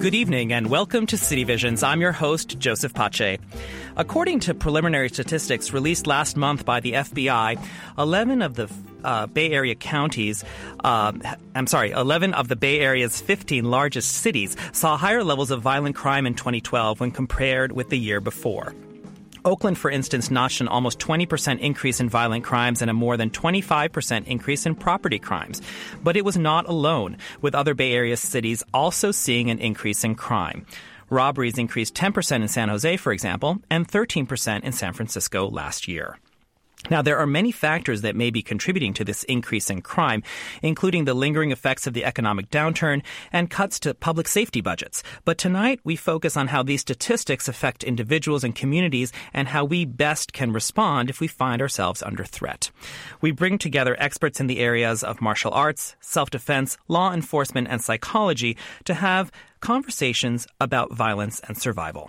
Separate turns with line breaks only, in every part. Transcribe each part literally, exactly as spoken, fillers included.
Good evening and welcome to City Visions. I'm your host, Joseph Pache. According to preliminary statistics released last month by the F B I, eleven of the uh, Bay Area counties, uh, I'm sorry, eleven of the Bay Area's fifteen largest cities saw higher levels of violent crime in twenty twelve when compared with the year before. Oakland, for instance, notched an almost twenty percent increase in violent crimes and a more than twenty-five percent increase in property crimes. But it was not alone, with other Bay Area cities also seeing an increase in crime. Robberies increased ten percent in San Jose, for example, and thirteen percent in San Francisco last year. Now, there are many factors that may be contributing to this increase in crime, including the lingering effects of the economic downturn and cuts to public safety budgets. But tonight, we focus on how these statistics affect individuals and communities and how we best can respond if we find ourselves under threat. We bring together experts in the areas of martial arts, self-defense, law enforcement, and psychology to have conversations about violence and survival.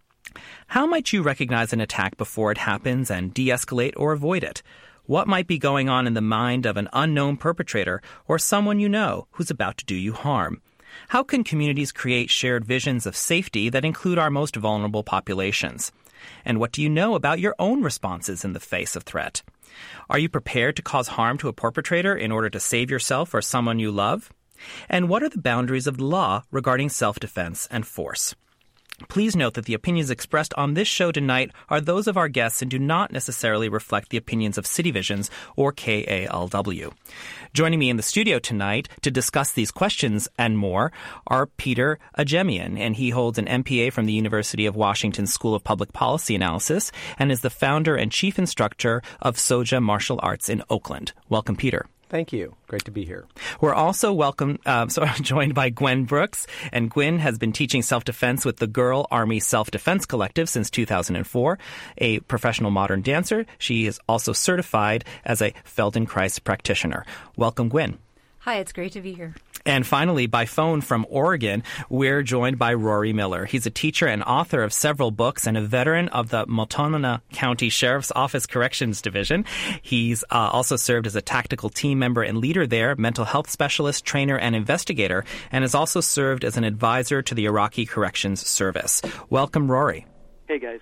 How might you recognize an attack before it happens and de-escalate or avoid it? What might be going on in the mind of an unknown perpetrator or someone you know who's about to do you harm? How can communities create shared visions of safety that include our most vulnerable populations? And what do you know about your own responses in the face of threat? Are you prepared to cause harm to a perpetrator in order to save yourself or someone you love? And what are the boundaries of the law regarding self-defense and force? Please note that the opinions expressed on this show tonight are those of our guests and do not necessarily reflect the opinions of City Visions or K A L W. Joining me in the studio tonight to discuss these questions and more are Peter Ajemian, and he holds an M P A from the University of Washington School of Public Policy Analysis and is the founder and chief instructor of Soja Martial Arts in Oakland. Welcome, Peter.
Thank you. Great to be here.
We're also welcome, uh, so joined by Gwen Brooks. And Gwen has been teaching self-defense with the Girl Army Self-Defense Collective since two thousand four. A professional modern dancer, she is also certified as a Feldenkrais practitioner. Welcome, Gwen.
Hi, it's great to be here.
And finally, by phone from Oregon, we're joined by Rory Miller. He's a teacher and author of several books and a veteran of the Multnomah County Sheriff's Office Corrections Division. He's uh, also served as a tactical team member and leader there, mental health specialist, trainer, and investigator, and has also served as an advisor to the Iraqi Corrections Service. Welcome, Rory.
Hey, guys.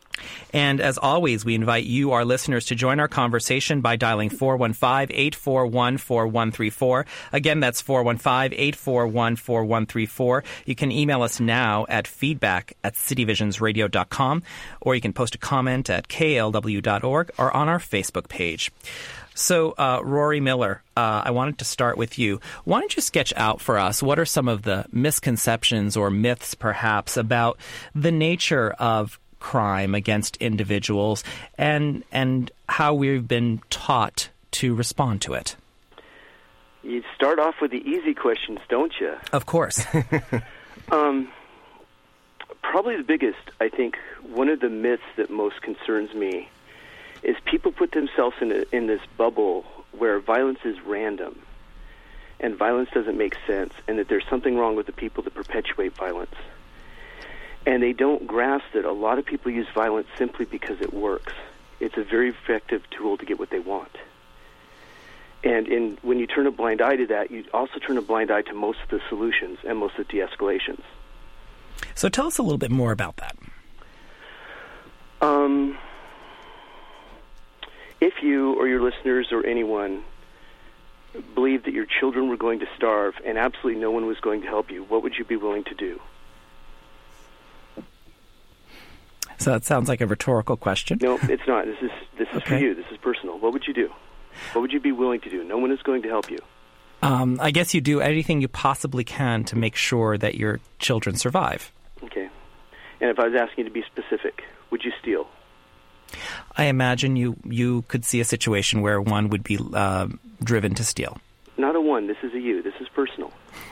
And as always, we invite you, our listeners, to join our conversation by dialing four one five, eight four one, four one three four. Again, that's four one five, eight four one, four one three four. You can email us now at feedback at cityvisionsradio dot com, or you can post a comment at K L W dot org or on our Facebook page. So, uh, Rory Miller, uh, I wanted to start with you. Why don't you sketch out for us what are some of the misconceptions or myths, perhaps, about the nature of crime against individuals and and how we've been taught to respond to it?
You start off with the easy questions, don't you?
Of course.
um, probably the biggest, I think, one of the myths that most concerns me is people put themselves in, a, in this bubble where violence is random and violence doesn't make sense and that there's something wrong with the people that perpetuate violence. And they don't grasp that a lot of people use violence simply because it works. It's a very effective tool to get what they want. And in, when you turn a blind eye to that, you also turn a blind eye to most of the solutions and most of the de-escalations.
So tell us a little bit more about that.
Um, if you or your listeners or anyone believed that your children were going to starve and absolutely no one was going to help you, what would you be willing to do?
So that sounds like a rhetorical question.
No, it's not. This is this is
okay.
for you. This is personal. What would you do? What would you be willing to do? No one is going to help you.
Um, I guess you do anything you possibly can to make sure that your children survive.
Okay. And if I was asking you to be specific, would you steal?
I imagine you, you could see a situation where one would be uh, driven to steal.
Not a one. This is a you. This is personal.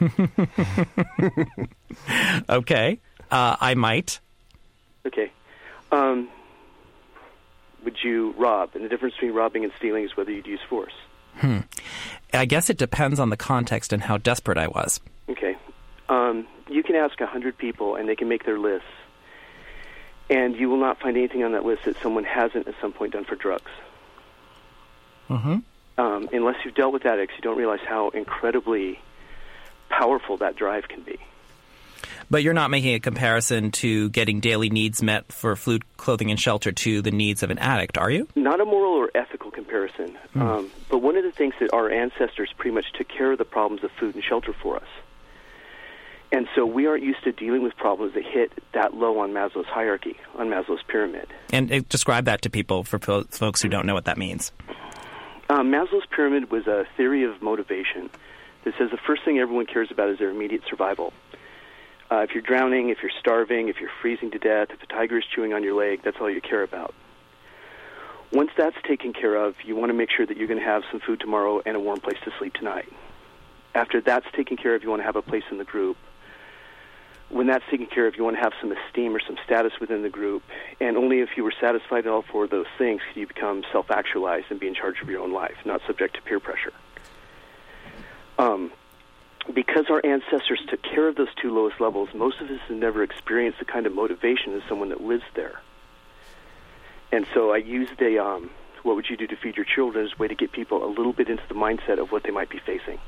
Okay. Uh, I might.
Okay. Um, would you rob? And the difference between robbing and stealing is whether you'd use force.
Hmm. I guess it depends on the context and how desperate I was.
Okay. Um, you can ask a hundred people, and they can make their lists. And you will not find anything on that list that someone hasn't at some point done for drugs.
Mm-hmm.
Um, unless you've dealt with addicts, you don't realize how incredibly powerful that drive can be.
But you're not making a comparison to getting daily needs met for food, clothing, and shelter to the needs of an addict, are you?
Not a moral or ethical comparison. Mm. Um, but one of the things that our ancestors pretty much took care of the problems of food and shelter for us. And so we aren't used to dealing with problems that hit that low on Maslow's hierarchy, on Maslow's pyramid.
And uh, describe that to people, for folks who don't know what that means.
Um, Maslow's pyramid was a theory of motivation that says the first thing everyone cares about is their immediate survival. Uh, if you're drowning, if you're starving, if you're freezing to death, if a tiger is chewing on your leg, that's all you care about. Once that's taken care of, you want to make sure that you're going to have some food tomorrow and a warm place to sleep tonight. After that's taken care of, you want to have a place in the group. When that's taken care of, you want to have some esteem or some status within the group. And only if you were satisfied in all four of those things can you become self-actualized and be in charge of your own life, not subject to peer pressure. Um, because our ancestors took care of those two lowest levels, most of us have never experienced the kind of motivation as someone that lives there. And so I used a, um, what would you do to feed your children as a way to get people a little bit into the mindset of what they might be facing.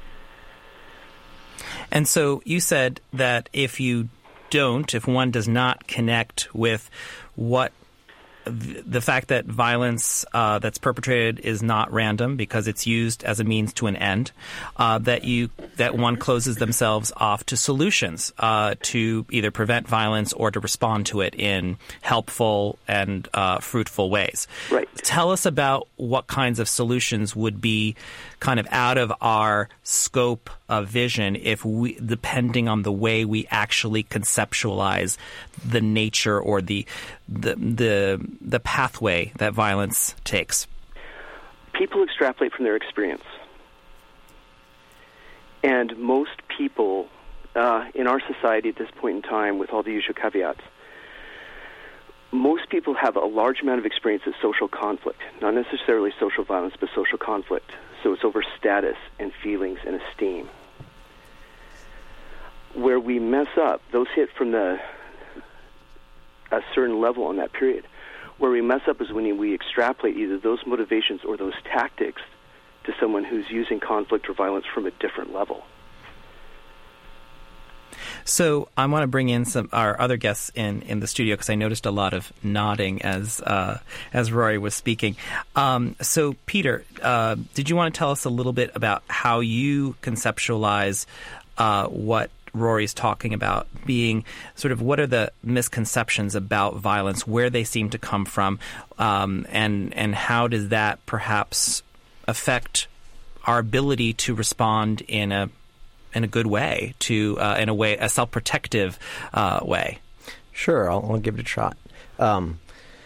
And so you said that if you don't, if one does not connect with what the fact that violence uh, that's perpetrated is not random because it's used as a means to an end, uh, that you that one closes themselves off to solutions uh, to either prevent violence or to respond to it in helpful and uh, fruitful ways.
Right.
Tell us about what kinds of solutions would be kind of out of our scope of vision if we, depending on the way we actually conceptualize the nature or the the the the pathway that violence takes.
People extrapolate from their experience. And most people uh, in our society at this point in time, with all the usual caveats, most people have a large amount of experience of social conflict, not necessarily social violence, but social conflict. So it's over status and feelings and esteem. Where we mess up, those hit from the a certain level on that period. Where we mess up is when we extrapolate either those motivations or those tactics to someone who's using conflict or violence from a different level.
So I want to bring in some our other guests in, in the studio because I noticed a lot of nodding as uh, as Rory was speaking. Um, so Peter, uh, did you want to tell us a little bit about how you conceptualize uh, what Rory's talking about, being sort of what are the misconceptions about violence, where they seem to come from, um, and and how does that perhaps affect our ability to respond in a in a good way, to uh, in a way, a self-protective uh, way?
Sure, I'll, I'll give it a shot. Um,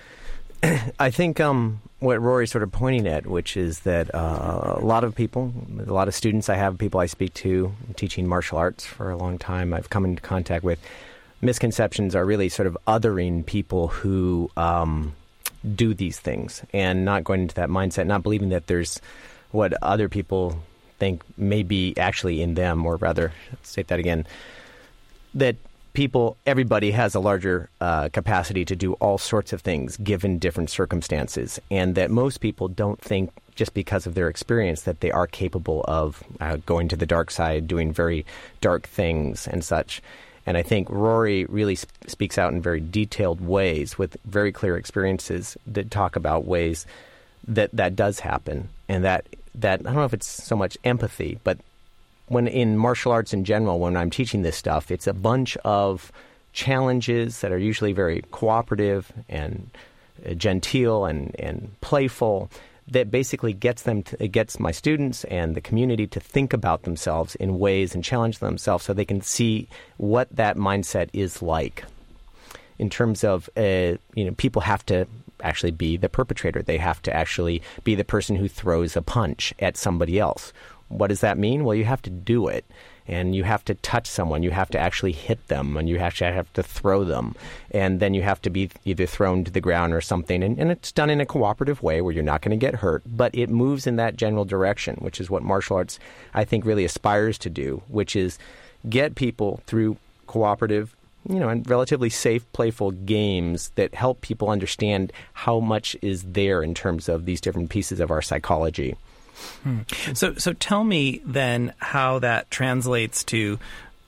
I think um, what Rory's sort of pointing at, which is that uh, a lot of people, a lot of students I have, people I speak to, teaching martial arts for a long time, I've come into contact with, misconceptions are really sort of othering people who um, do these things and not going into that mindset, not believing that there's what other people think may be actually in them, or rather, state that again, that people, everybody has a larger uh, capacity to do all sorts of things given different circumstances, and that most people don't think just because of their experience that they are capable of uh, going to the dark side, doing very dark things and such. And I think Rory really sp- speaks out in very detailed ways with very clear experiences that talk about ways that that does happen, and that that I don't know if it's so much empathy, but when in martial arts in general, when I'm teaching this stuff, it's a bunch of challenges that are usually very cooperative and uh, genteel and, and playful that basically gets them to, it gets my students and the community to think about themselves in ways and challenge themselves so they can see what that mindset is like. In terms of, uh, you know, people have to actually be the perpetrator. They have to actually be the person who throws a punch at somebody else. What does that mean? Well, you have to do it, and you have to touch someone. You have to actually hit them, and you actually have to throw them, and then you have to be either thrown to the ground or something, and, and it's done in a cooperative way where you're not going to get hurt, but it moves in that general direction, which is what martial arts, I think, really aspires to do, which is get people through cooperative, you know, and relatively safe, playful games that help people understand how much is there in terms of these different pieces of our psychology.
Hmm. So, so tell me then how that translates to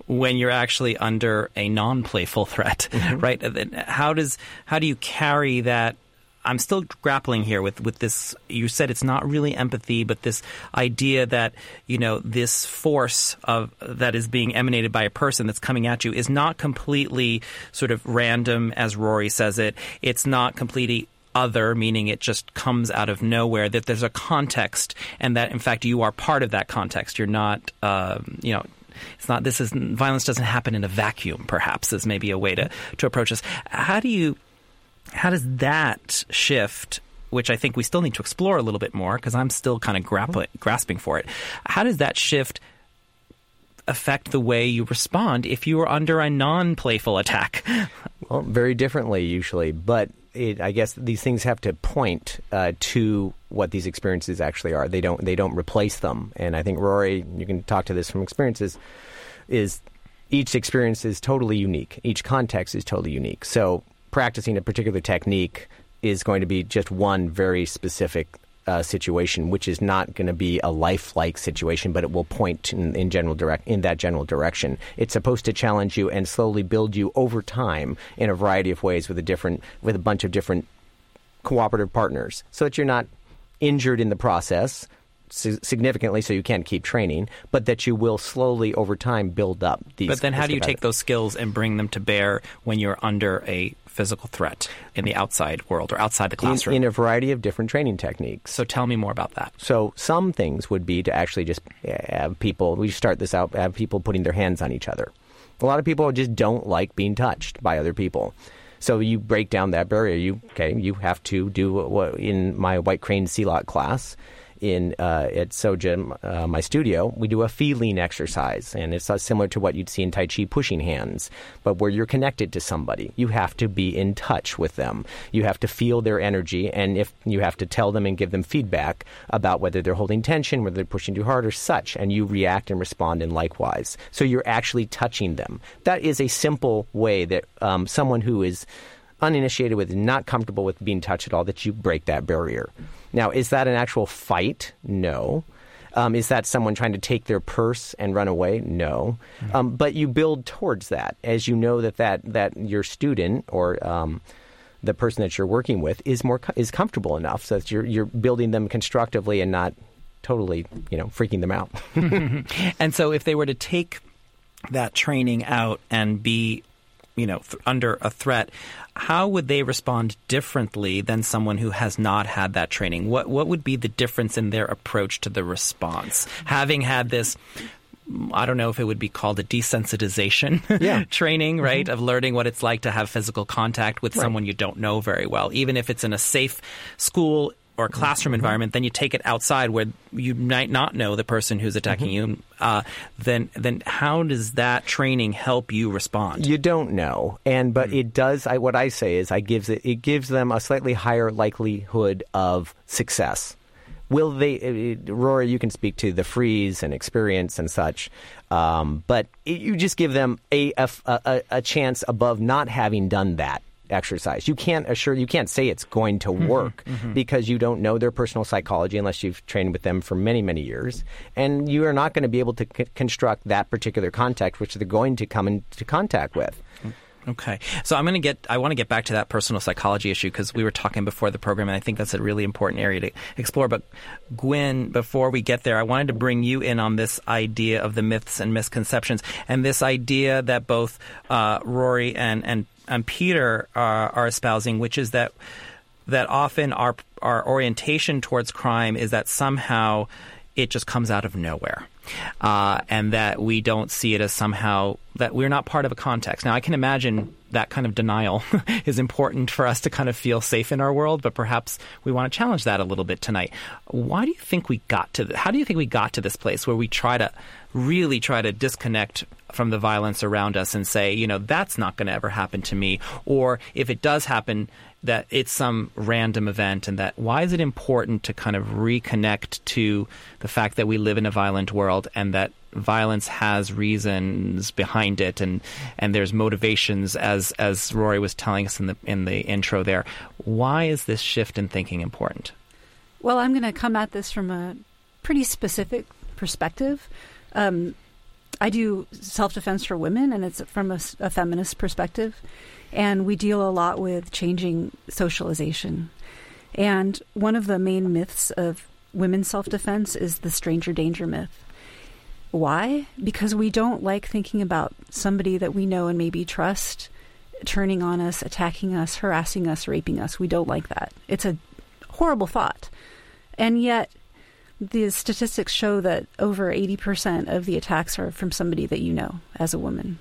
when you're actually under a non-playful threat, mm-hmm. right? How does how do you carry that? I'm still grappling here with, with this. You said it's not really empathy, but this idea that, you know, this force of that is being emanated by a person that's coming at you is not completely sort of random, as Rory says it. It's not completely other, meaning it just comes out of nowhere, that there's a context, and that, in fact, you are part of that context. You're not, uh, you know, it's not, this is, violence doesn't happen in a vacuum, perhaps, is maybe a way to, to approach this. How do you... How does that shift, which I think we still need to explore a little bit more because I'm still kind of grappling, grasping for it, how does that shift affect the way you respond if you are under a non-playful attack?
Well, very differently usually, but it, I guess these things have to point uh, to what these experiences actually are. They don't, they don't replace them. And I think, Rory, you can talk to this from experiences, is each experience is totally unique. Each context is totally unique. So practicing a particular technique is going to be just one very specific uh, situation, which is not going to be a lifelike situation, but it will point in, in general direct in that general direction. It's supposed to challenge you and slowly build you over time in a variety of ways with a different with a bunch of different cooperative partners, so that you're not injured in the process significantly, so you can't keep training, but that you will slowly over time build up these.
But then how do you take those skills and bring them to bear when you're under a physical threat in the outside world or outside the classroom?
In, in a variety of different training techniques.
So tell me more about that.
So some things would be to actually just have people, we start this out, have people putting their hands on each other. A lot of people just don't like being touched by other people. So you break down that barrier. You okay? You have to do what in my White Crane Sea-Lock class in uh, at Sojin, uh, my studio, we do a feeling exercise, and it's uh, similar to what you'd see in Tai Chi, pushing hands, but where you're connected to somebody. You have to be in touch with them. You have to feel their energy, and if you have to tell them and give them feedback about whether they're holding tension, whether they're pushing too hard or such, and you react and respond in likewise. So you're actually touching them. That is a simple way that um, someone who is uninitiated with, not comfortable with being touched at all, that you break that barrier. Now, is that an actual fight? No. Um, is that someone trying to take their purse and run away? No. Mm-hmm. Um, but you build towards that as you know that that, that your student or um, the person that you're working with is more is comfortable enough so that you're you're building them constructively and not totally, you know, freaking them out.
And so if they were to take that training out and be, you know, th- under a threat, how would they respond differently than someone who has not had that training? What what would be the difference in their approach to the response? Having had this, I don't know if it would be called a desensitization yeah. training, right, mm-hmm. of learning what it's like to have physical contact with right. someone you don't know very well. Even if it's in a safe school or classroom mm-hmm. environment, then you take it outside where you might not know the person who's attacking mm-hmm. you, uh, then then how does that training help you respond?
You don't know. And but mm-hmm. it does, I, what I say is I gives it, it gives them a slightly higher likelihood of success. Will they, uh, Rory, you can speak to the freeze and experience and such, um, but it, you just give them a, a, a, a chance above not having done that exercise. You can't assure, you can't say it's going to work mm-hmm, mm-hmm. because you don't know their personal psychology unless you've trained with them for many, many years. And you are not going to be able to c- construct that particular context which they're going to come into contact with.
Okay. So I'm going to get, I want to get back to that personal psychology issue because we were talking before the program and I think that's a really important area to explore. But Gwen, before we get there, I wanted to bring you in on this idea of the myths and misconceptions and this idea that both uh, Rory and, and and Peter uh, are espousing, which is that that often our our orientation towards crime is that somehow it just comes out of nowhere, uh, and that we don't see it as somehow that we're not part of a context. Now, I can imagine that kind of denial is important for us to kind of feel safe in our world, but perhaps we want to challenge that a little bit tonight. Why do you think we got to? Th- how do you think we got to this place where we try to really try to disconnect from the violence around us and say, you know, that's not going to ever happen to me, or if it does happen, that it's some random event, and that why is it important to kind of reconnect to the fact that we live in a violent world and that violence has reasons behind it and and there's motivations, as as Rory was telling us in the in the intro there. Why is this shift in thinking important?
Well, I'm going to come at this from a pretty specific perspective. Um, I do self-defense for women, and it's from a, a feminist perspective. And we deal a lot with changing socialization. And one of the main myths of women's self-defense is the stranger danger myth. Why? Because we don't like thinking about somebody that we know and maybe trust turning on us, attacking us, harassing us, raping us. We don't like that. It's a horrible thought. And yet, the statistics show that over eighty percent of the attacks are from somebody that you know as a woman.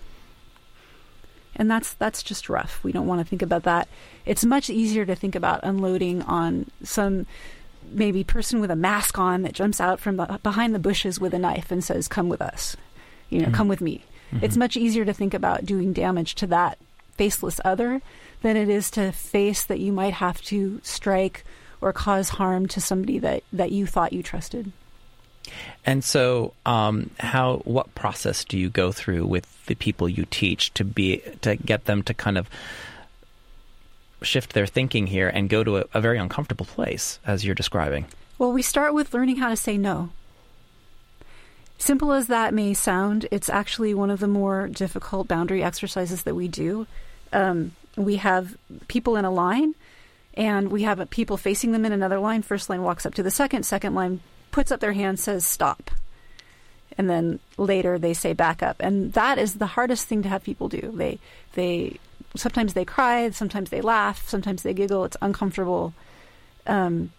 And that's that's just rough. We don't want to think about that. It's much easier to think about unloading on some maybe person with a mask on that jumps out from behind the bushes with a knife and says, come with us, you know, mm-hmm. come with me. Mm-hmm. It's much easier to think about doing damage to that faceless other than it is to face that you might have to strike or cause harm to somebody that, that you thought you trusted.
And so, um, how what process do you go through with the people you teach to be to get them to kind of shift their thinking here and go to a, a very uncomfortable place, as you're describing?
Well, we start with learning how to say no. Simple as that may sound, it's actually one of the more difficult boundary exercises that we do. Um, we have people in a line, and we have people facing them in another line. First line walks up to the second, second line puts up their hand, says stop. And then later they say back up. And that is the hardest thing to have people do. They, they, sometimes they cry, sometimes they laugh, sometimes they giggle. It's uncomfortable. Um,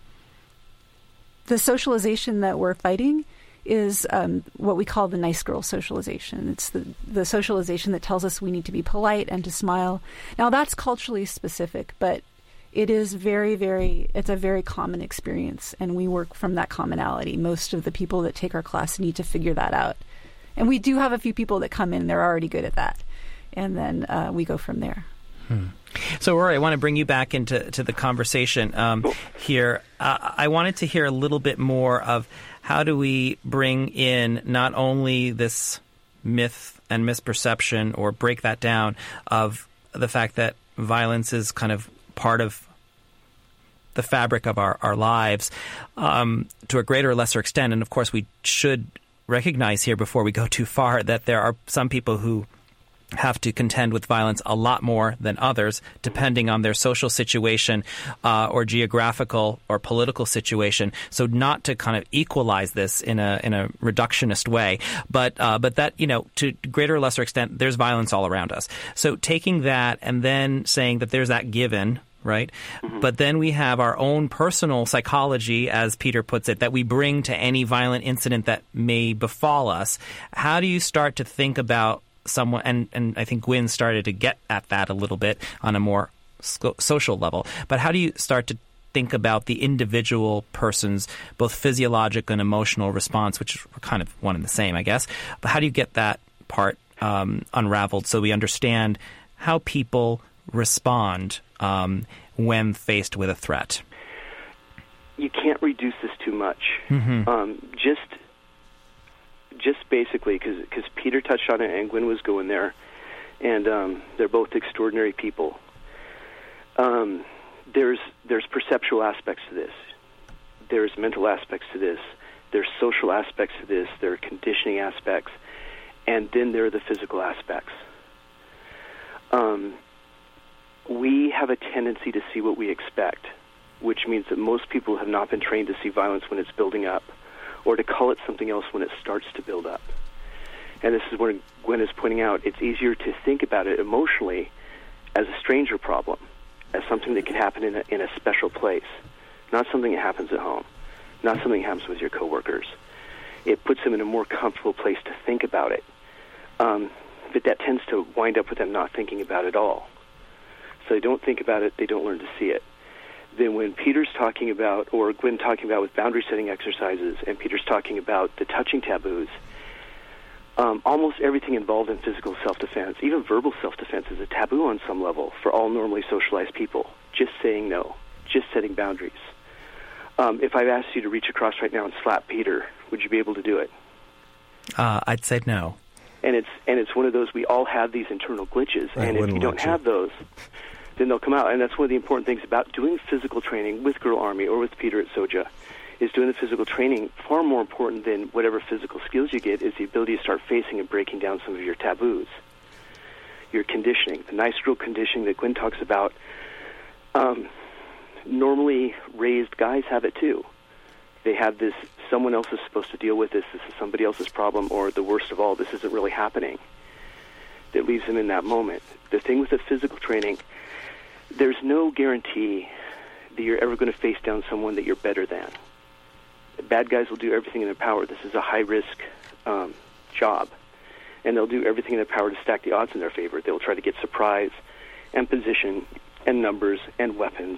the socialization that we're fighting is um, what we call the nice girl socialization. It's the, the socialization that tells us we need to be polite and to smile. Now, that's culturally specific, but it is very, very, it's a very common experience, and we work from that commonality. Most of the people that take our class need to figure that out. And we do have a few people that come in, and they're already good at that. And then uh, we go from there.
Hmm. So, Rory, I want to bring you back into to the conversation um, here. Uh, I wanted to hear a little bit more of how do we bring in not only this myth and misperception, or break that down, of the fact that violence is kind of part of the fabric of our, our lives um, to a greater or lesser extent. And of course, we should recognize here before we go too far that there are some people who have to contend with violence a lot more than others, depending on their social situation uh, or geographical or political situation. So not to kind of equalize this in a in a reductionist way, but uh, but that, you know, to greater or lesser extent, there's violence all around us. So taking that and then saying that there's that given, right? Mm-hmm. But then we have our own personal psychology, as Peter puts it, that we bring to any violent incident that may befall us. How do you start to think about someone, and, and I think Gwyn started to get at that a little bit on a more sco- social level, but how do you start to think about the individual person's both physiologic and emotional response, which are kind of one and the same, I guess, but how do you get that part um, unraveled so we understand how people respond um, when faced with a threat?
You can't reduce this too much.
Mm-hmm.
Um, just Just basically, because Peter touched on it and Gwyn was going there, and um, they're both extraordinary people. Um, there's there's perceptual aspects to this. There's mental aspects to this. There's social aspects to this. There are conditioning aspects. And then there are the physical aspects. Um, we have a tendency to see what we expect, which means that most people have not been trained to see violence when it's building up, or to call it something else when it starts to build up. And this is where Gwyn is pointing out, it's easier to think about it emotionally as a stranger problem, as something that can happen in a, in a special place, not something that happens at home, not something that happens with your coworkers. It puts them in a more comfortable place to think about it. Um, but that tends to wind up with them not thinking about it at all. So they don't think about it, they don't learn to see it. Then when Peter's talking about, or Gwyn talking about with boundary setting exercises, and Peter's talking about the touching taboos, um, almost everything involved in physical self-defense, even verbal self-defense, is a taboo on some level for all normally socialized people. Just saying no, just setting boundaries. Um, if I asked you to reach across right now and slap Peter, would you be able to do it?
Uh, I'd say no.
And it's and it's one of those, we all have these internal glitches, I and if you don't have you. those, then they'll come out. And that's one of the important things about doing physical training with Girl Army or with Peter at Soja, is doing the physical training. Far more important than whatever physical skills you get is the ability to start facing and breaking down some of your taboos. Your conditioning, the nice girl conditioning that Gwen talks about. Um, normally raised guys have it too. They have this, someone else is supposed to deal with this, this is somebody else's problem, or the worst of all, this isn't really happening. That leaves them in that moment. The thing with the physical training, there's no guarantee that you're ever going to face down someone that you're better than. Bad guys will do everything in their power. This is a high-risk um, job, and they'll do everything in their power to stack the odds in their favor. They'll try to get surprise and position and numbers and weapons.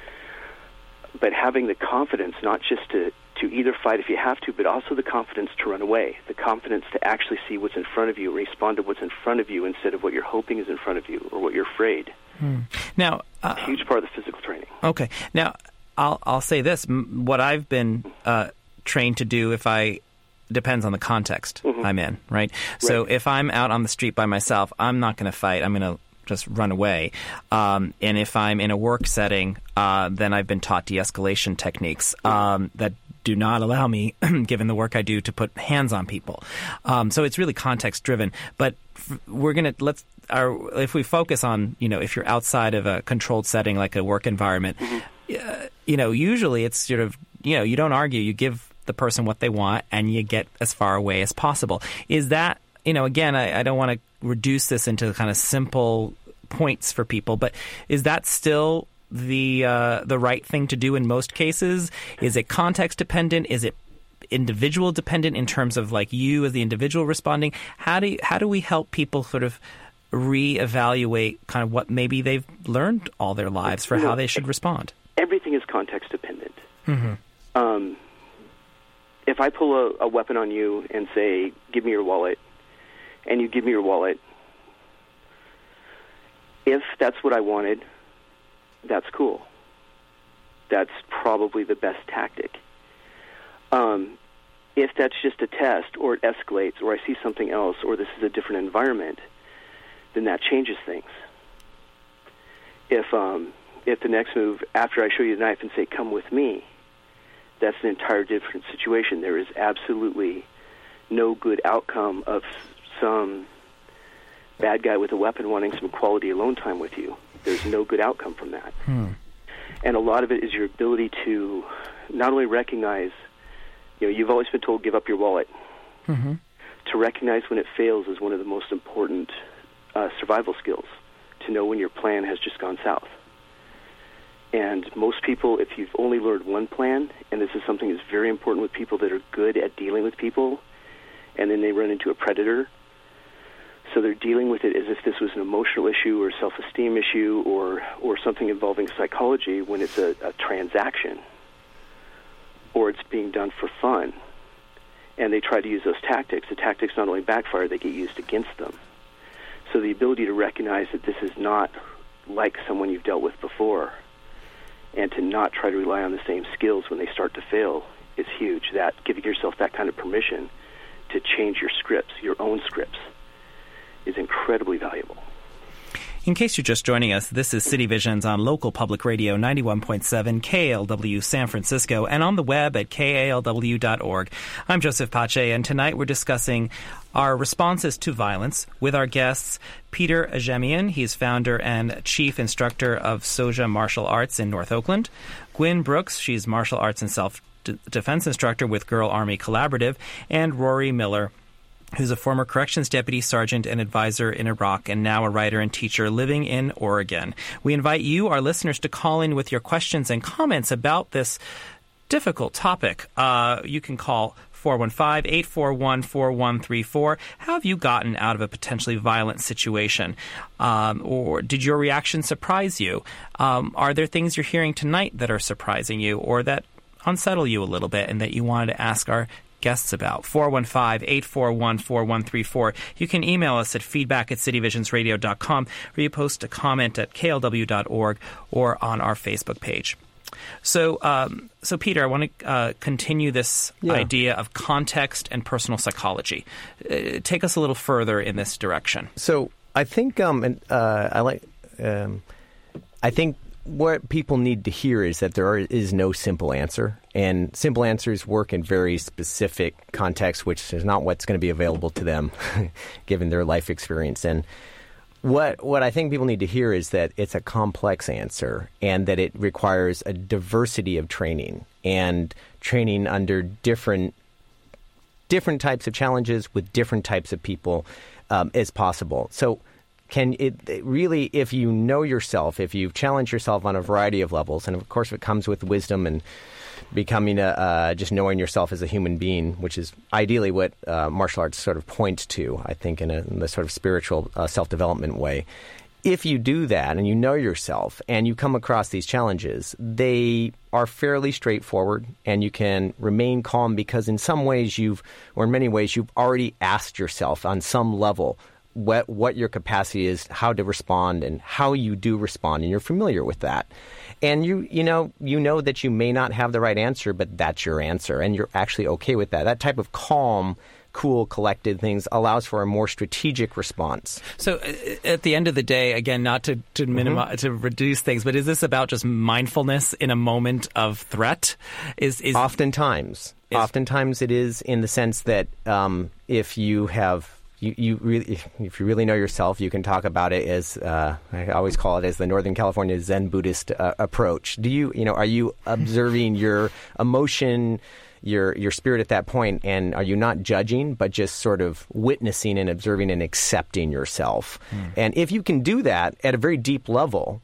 But having the confidence not just to, to either fight if you have to, but also the confidence to run away, the confidence to actually see what's in front of you, respond to what's in front of you instead of what you're hoping is in front of you or what you're afraid.
Hmm. Now, uh,
a huge part of the physical training.
Okay. Now, I'll I'll say this: M- what I've been uh, trained to do, if I depends on the context mm-hmm. I'm in, right? right? So if I'm out on the street by myself, I'm not going to fight. I'm going to just run away. Um, and if I'm in a work setting, uh, then I've been taught de-escalation techniques um, that do not allow me, given the work I do, to put hands on people. Um, so it's really context driven. But f- we're going to let's. Our, if we focus on, you know, if you're outside of a controlled setting like a work environment, mm-hmm. uh, you know, usually it's sort of, you know, you don't argue, you give the person what they want and you get as far away as possible. Is that, you know, again, I, I don't want to reduce this into kind of simple points for people, but is that still the uh, the right thing to do in most cases? Is it context dependent? Is it individual dependent in terms of like you as the individual responding? How do you, how do we help people sort of reevaluate kind of what maybe they've learned all their lives for how they should respond?
Everything is context dependent.
Mm-hmm.
Um, if I pull a, a weapon on you and say, give me your wallet, and you give me your wallet, if that's what I wanted, that's cool. That's probably the best tactic. Um, if that's just a test, or it escalates, or I see something else, or this is a different environment, then that changes things. If um, if the next move, after I show you the knife and say, come with me, that's an entire different situation. There is absolutely no good outcome of some bad guy with a weapon wanting some quality alone time with you. There's no good outcome from that.
Hmm.
And a lot of it is your ability to not only recognize, you know, you've always been told give up your wallet.
Mm-hmm.
To recognize when it fails is one of the most important uh, survival skills, to know when your plan has just gone south. And most people, if you've only learned one plan, and this is something that's very important with people that are good at dealing with people, and then they run into a predator, so they're dealing with it as if this was an emotional issue or self-esteem issue or, or something involving psychology when it's a, a transaction or it's being done for fun. And they try to use those tactics. The tactics not only backfire, they get used against them. So the ability to recognize that this is not like someone you've dealt with before and to not try to rely on the same skills when they start to fail is huge. That giving yourself that kind of permission to change your scripts, your own scripts, is incredibly valuable.
In case you're just joining us, this is City Visions on local public radio ninety-one point seven K A L W San Francisco and on the web at K A L W dot org. I'm Joseph Pache, and tonight we're discussing our responses to violence with our guests, Peter Ajemian. He's founder and chief instructor of Soja Martial Arts in North Oakland. Gwen Brooks, she's martial arts and self-defense instructor with Girl Army Collaborative. And Rory Miller, who's a former corrections deputy sergeant and advisor in Iraq and now a writer and teacher living in Oregon. We invite you, our listeners, to call in with your questions and comments about this difficult topic. Uh, you can call four one five, eight four one, four one three four. How have you gotten out of a potentially violent situation? Um, or did your reaction surprise you? Um, are there things you're hearing tonight that are surprising you or that unsettle you a little bit and that you wanted to ask our guests about? four one five, eight four one, four one three four. You can email us at feedback at city visions radio dot com or you post a comment at K L W dot org or on our Facebook page. So, um, so Peter, I want to uh, continue this yeah. idea of context and personal psychology. Uh, take us a little further in this direction.
So, I think, um, and uh, I like, um, I think what people need to hear is that there are, is no simple answer, and simple answers work in very specific contexts, which is not what's going to be available to them given their life experience. And what what I think people need to hear is that it's a complex answer, and that it requires a diversity of training and training under different different types of challenges with different types of people um, as possible. So can it, it really, if you know yourself, if you've challenged yourself on a variety of levels, and of course it comes with wisdom and becoming a, uh, just knowing yourself as a human being, which is ideally what uh, martial arts sort of points to, I think, in, a, in the sort of spiritual uh, self-development way. If you do that and you know yourself and you come across these challenges, they are fairly straightforward, and you can remain calm because in some ways you've, or in many ways, you've already asked yourself on some level what what your capacity is, how to respond, and how you do respond, and you're familiar with that. And you you know you know that you may not have the right answer, but that's your answer, and you're actually okay with that. That type of calm, cool, collected things allows for a more strategic response.
So uh, at the end of the day, again, not to, to minimize, mm-hmm. to reduce things, but is this about just mindfulness in a moment of threat? Is, is Oftentimes.
Is, Oftentimes it is, in the sense that um, if you have You, you really, if you really know yourself, you can talk about it as uh, I always call it as the Northern California Zen Buddhist uh, approach. Do you, you know, are you observing your emotion, your your spirit at that point, and are you not judging, but just sort of witnessing and observing and accepting yourself? Mm. And if you can do that at a very deep level,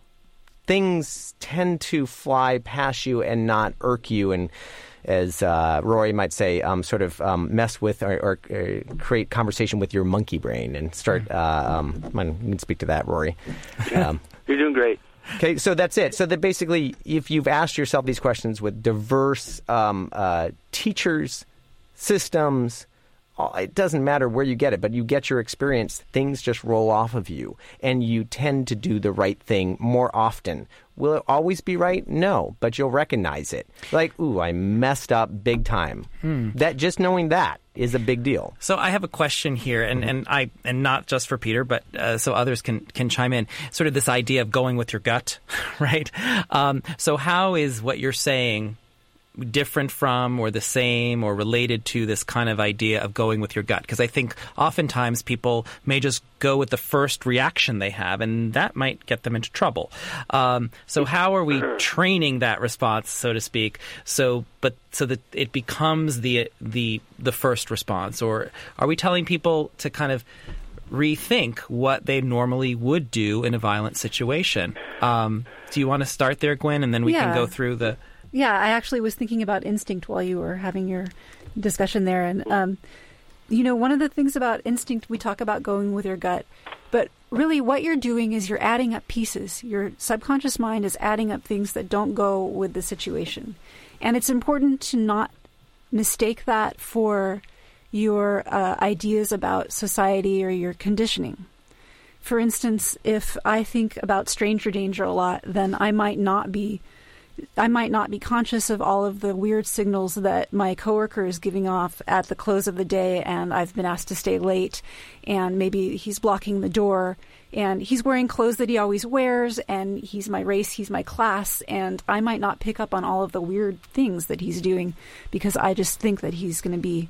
things tend to fly past you and not irk you, and as uh, Rory might say, um, sort of um, mess with or, or uh, create conversation with your monkey brain and start. Uh, um, you can speak to that, Rory.
Um, You're doing great.
Okay, so that's it. So that basically, if you've asked yourself these questions with diverse um, uh, teachers, systems, it doesn't matter where you get it, but you get your experience, things just roll off of you, and you tend to do the right thing more often. Will it always be right? No, but you'll recognize it. Like, ooh, I messed up big time. Hmm. That just knowing that is a big deal.
So I have a question here, and, and I and not just for Peter, but uh, so others can can chime in. Sort of this idea of going with your gut, right? Um, so how is what you're saying different from or the same or related to this kind of idea of going with your gut? Because I think oftentimes people may just go with the first reaction they have, and that might get them into trouble. Um, so how are we training that response, so to speak, so but so that it becomes the the the first response? Or are we telling people to kind of rethink what they normally would do in a violent situation? Um, do you want to start there, Gwen, and then we
yeah.
can go through the...
Yeah, I actually was thinking about instinct while you were having your discussion there. And, um, you know, one of the things about instinct, we talk about going with your gut. But really what you're doing is you're adding up pieces. Your subconscious mind is adding up things that don't go with the situation. And it's important to not mistake that for your uh, ideas about society or your conditioning. For instance, if I think about stranger danger a lot, then I might not be I might not be conscious of all of the weird signals that my coworker is giving off at the close of the day, and I've been asked to stay late, and maybe he's blocking the door, and he's wearing clothes that he always wears, and he's my race, he's my class, and I might not pick up on all of the weird things that he's doing because I just think that he's going to be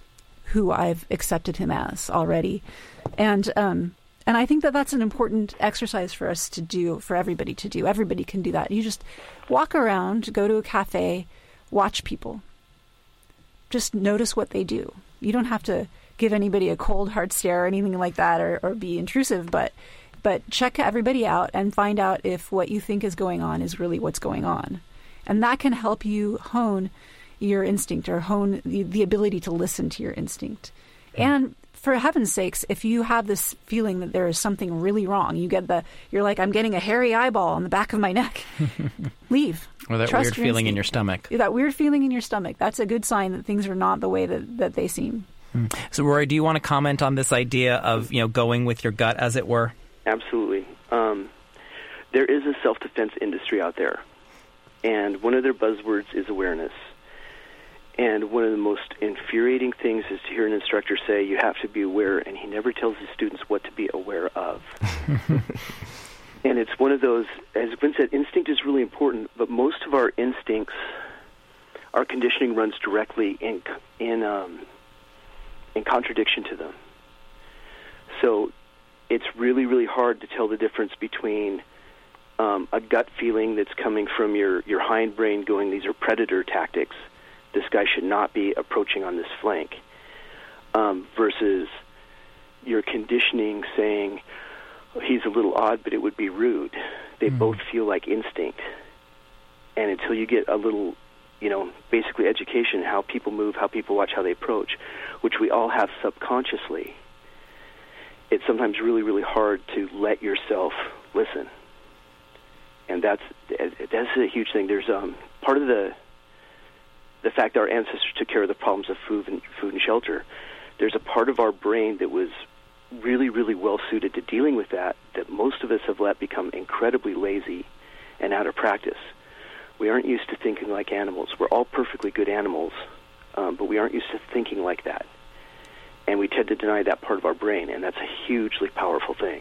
who I've accepted him as already. And um And I think that that's an important exercise for us to do, for everybody to do. Everybody can do that. You just walk around, go to a cafe, watch people. Just notice what they do. You don't have to give anybody a cold, hard stare or anything like that, or, or be intrusive, but but check everybody out and find out if what you think is going on is really what's going on. And that can help you hone your instinct, or hone the, the ability to listen to your instinct. And for heaven's sakes, if you have this feeling that there is something really wrong, you get the, you're like, I'm getting a hairy eyeball on the back of my neck, leave.
Or that
Trust
weird
your
feeling
instinct.
in your stomach.
That weird feeling in your stomach. That's a good sign that things are not the way that, that they seem.
Mm. So, Rory, do you want to comment on this idea of, you know, going with your gut, as it were?
Absolutely. Um, there is a self-defense industry out there, and one of their buzzwords is awareness. And one of the most infuriating things is to hear an instructor say, you have to be aware, and he never tells his students what to be aware of. And it's one of those, as Gwen said, instinct is really important, but most of our instincts, our conditioning runs directly in in um, in contradiction to them. So it's really, really hard to tell the difference between um, a gut feeling that's coming from your, your hindbrain going, these are predator tactics, this guy should not be approaching on this flank, um, versus your conditioning saying, he's a little odd, but it would be rude. They mm-hmm. both feel like instinct. And until you get a little, you know, basically education, how people move, how people watch, how they approach, which we all have subconsciously, it's sometimes really, really hard to let yourself listen. And that's that's a huge thing. There's um, part of the the fact our ancestors took care of the problems of food and food and shelter. There's a part of our brain that was really, really well suited to dealing with that, that most of us have let become incredibly lazy and out of practice. We aren't used to thinking like animals. We're all perfectly good animals, um, but we aren't used to thinking like that. And we tend to deny that part of our brain, and that's a hugely powerful thing.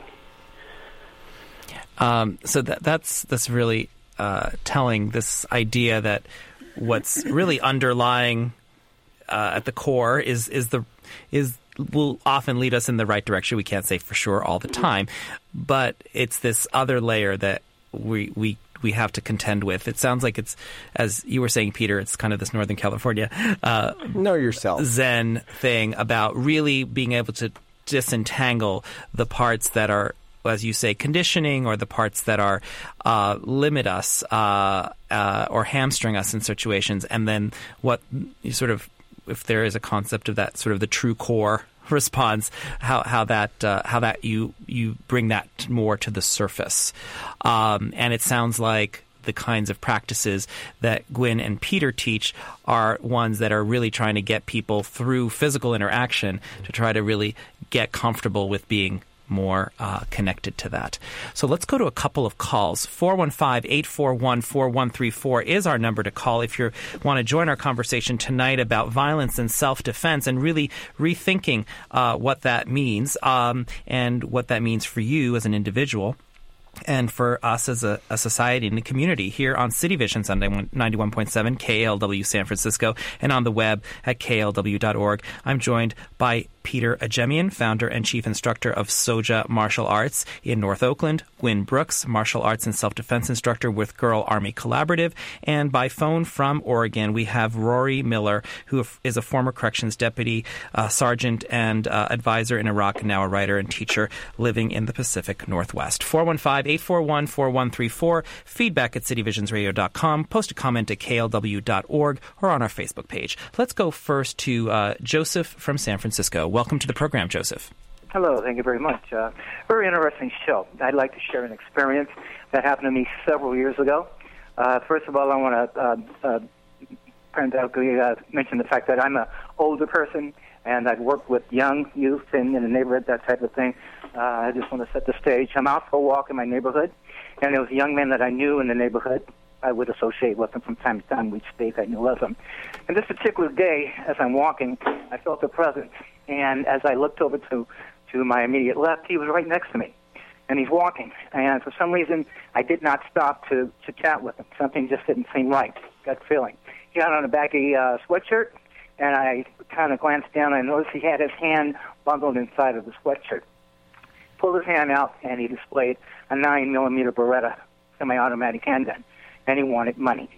Um, so that, that's that's really uh, telling, this idea that what's really underlying uh, at the core is is the is will often lead us in the right direction. We can't say for sure all the time, but it's this other layer that we we we have to contend with. It sounds like it's, as you were saying, Peter, it's kind of this Northern California uh,
know yourself
Zen thing about really being able to disentangle the parts that are, as you say, conditioning, or the parts that are uh, limit us uh, uh, or hamstring us in situations, and then what you sort of, if there is a concept of that sort of the true core response, how how that uh, how that you you bring that more to the surface, um, and it sounds like the kinds of practices that Gwen and Peter teach are ones that are really trying to get people through physical interaction to try to really get comfortable with being more uh, connected to that. So let's go to a couple of calls. four one five, eight four one, four one three four is our number to call if you want to join our conversation tonight about violence and self-defense, and really rethinking uh, what that means um, and what that means for you as an individual, and for us as a, a society and a community here on City Vision Sunday ninety-one point seven K A L W San Francisco, and on the web at K L W dot org. I'm joined by Peter Ajemian, founder and chief instructor of Soja Martial Arts in North Oakland, Gwen Brooks, martial arts and self-defense instructor with Girl Army Collaborative, and by phone from Oregon, we have Rory Miller, who is a former corrections deputy, uh, sergeant, and uh, advisor in Iraq, now a writer and teacher living in the Pacific Northwest. four one five, eight four one, four one three four, feedback at city visions radio dot com, post a comment at K L W dot org, or on our Facebook page. Let's go first to uh, Joseph from San Francisco. Welcome to the program, Joseph.
Hello, thank you very much. Uh, very interesting show. I'd like to share an experience that happened to me several years ago. Uh, first of all, I want to uh, uh, parenthetically uh, mention the fact that I'm an older person, and I've worked with young youth in, in the neighborhood, that type of thing. Uh, I just want to set the stage. I'm out for a walk in my neighborhood, and there was a young man that I knew in the neighborhood. I would associate with him from time to time. We'd speak. I knew of him. And this particular day, as I'm walking, I felt a presence. And as I looked over to, to my immediate left, he was right next to me. And he's walking. And for some reason, I did not stop to, to chat with him. Something just didn't seem right. Gut feeling. He had on a baggy uh, sweatshirt, and I kind of glanced down and I noticed he had his hand bundled inside of the sweatshirt. Pulled his hand out, and he displayed a nine millimeter Beretta semi-automatic handgun. And he wanted money.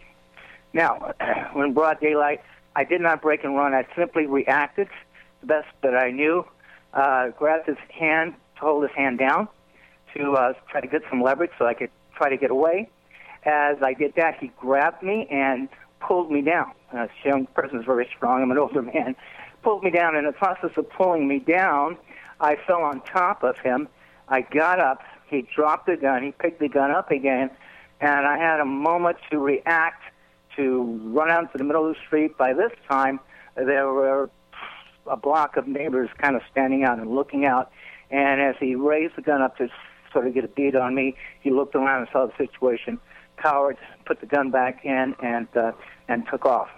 Now, when broad daylight, I did not break and run. I simply reacted the best that I knew, uh, grabbed his hand, to hold his hand down to uh, try to get some leverage so I could try to get away. As I did that, he grabbed me and pulled me down. Uh, this young person is very strong. I'm an older man. Pulled me down. In the process of pulling me down, I fell on top of him. I got up. He dropped the gun. He picked the gun up again. And I had a moment to react, to run out to the middle of the street. By this time, there were a block of neighbors kind of standing out and looking out. And as he raised the gun up to sort of get a bead on me, he looked around and saw the situation, cowered, put the gun back in, and uh, and took off.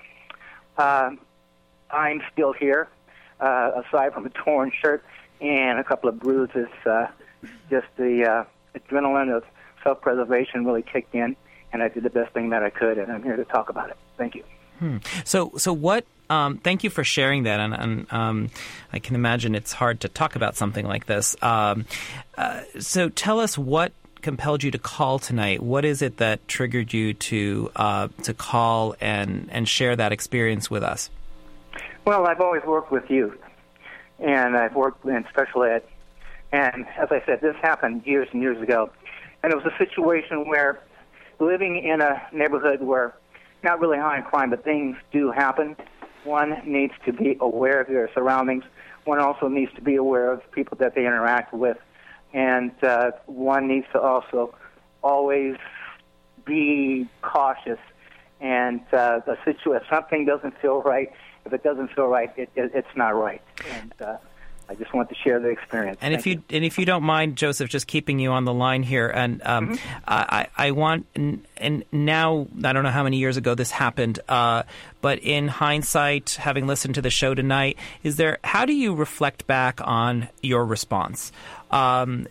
Uh, I'm still here, uh, aside from a torn shirt and a couple of bruises, uh, just the uh, adrenaline of self-preservation really kicked in, and I did the best thing that I could, and I'm here to talk about it. Thank you.
Hmm. So, so what? Um, thank you for sharing that, and, and um, I can imagine it's hard to talk about something like this. Um, uh, so, tell us what compelled you to call tonight. What is it that triggered you to uh, to call and and share that experience with us?
Well, I've always worked with youth, and I've worked in special ed. And as I said, this happened years and years ago. And it was a situation where living in a neighborhood where not really high in crime, but things do happen, one needs to be aware of their surroundings. One also needs to be aware of people that they interact with. And uh, one needs to also always be cautious. And uh, the situ- if something doesn't feel right, if it doesn't feel right, it, it, it's not right. And uh, I just want to share the experience.
And
Thank
if you,
you
and if you don't mind, Joseph, just keeping you on the line here, and um,
mm-hmm.
I, I want, and, and now I don't know how many years ago this happened, uh, but in hindsight, having listened to the show tonight, is there? How do you reflect back on your response? Um,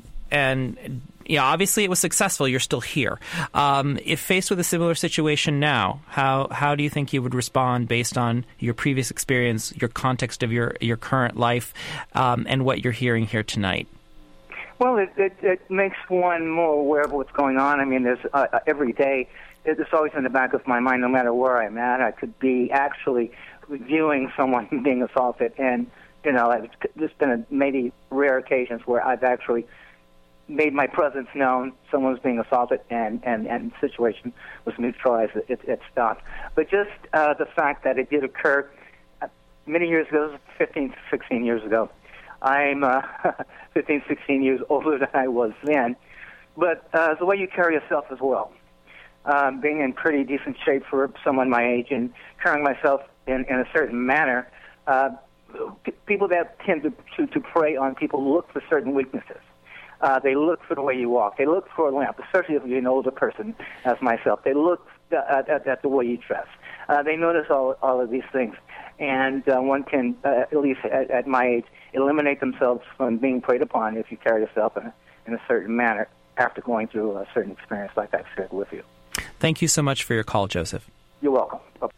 and yeah, obviously it was successful. You're still here. Um, if faced with a similar situation now, how how do you think you would respond based on your previous experience, your context of your your current life, um, and what you're hearing here tonight?
Well, it, it, it makes one more aware of what's going on. I mean, there's uh, every day, it's always in the back of my mind, no matter where I'm at. I could be actually viewing someone being assaulted, and, you know, it's just been a, maybe rare occasions where I've actually made my presence known, someone was being assaulted, and, and, and the situation was neutralized, it, it stopped. But just uh, the fact that it did occur uh, many years ago, fifteen, sixteen years ago, I'm uh, fifteen, sixteen years older than I was then, but uh, the way you carry yourself as well. Um, being in pretty decent shape for someone my age and carrying myself in, in a certain manner, uh, people that tend to, to, to prey on people look for certain weaknesses. Uh, they look for the way you walk. They look for a lamp, especially if you're an older person, as myself. They look at, at, at the way you dress. Uh, they notice all, all of these things. And uh, one can, uh, at least at, at my age, eliminate themselves from being preyed upon if you carry yourself in a, in a certain manner after going through a certain experience like I've shared with you.
Thank you so much for your call, Joseph.
You're welcome. Bye.